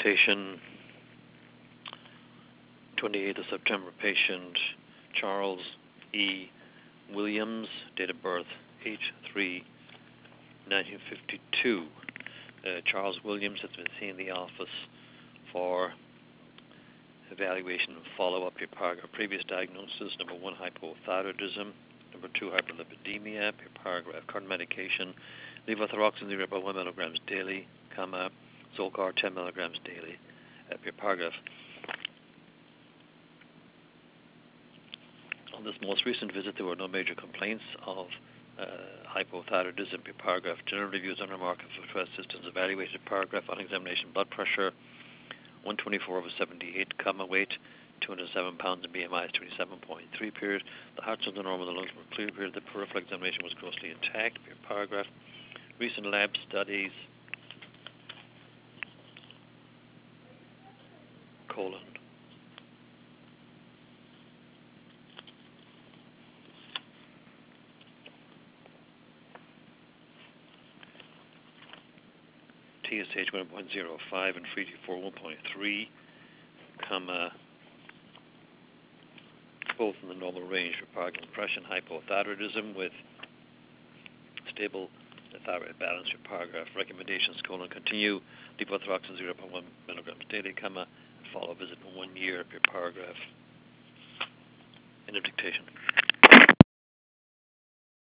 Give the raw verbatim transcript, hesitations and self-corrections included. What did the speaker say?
dictation, twenty-eighth of September, patient Charles E. Williams, date of birth eight three nineteen fifty-two. Uh, Charles Williams has been seen in the office for evaluation and follow-up. Your paragraph, previous diagnosis, number one, hypothyroidism, number two, hyperlipidemia. Your paragraph, current medication, levothyroxine zero point one milligrams daily, comma, Zolcar ten milligrams daily. Uh, your paragraph, on this most recent visit, there were no major complaints of uh, hypothyroidism. Your paragraph, general reviews and remarks of stress systems evaluated. Paragraph, on examination, blood pressure, one twenty-four over seventy-eight, comma, weight, two hundred seven pounds, and B M I is twenty-seven point three period. The heart was normal, the lungs were clear period. The peripheral examination was grossly intact. Your paragraph, recent lab studies, colon. T S H one point zero five and free T four one point three, comma, both in the normal range for paragraph, depression, hypothyroidism with stable thyroid balance. Your paragraph, recommendations, colon, continue levothyroxine zero point one milligrams daily, comma, follow visit in one year. Your paragraph, end of dictation.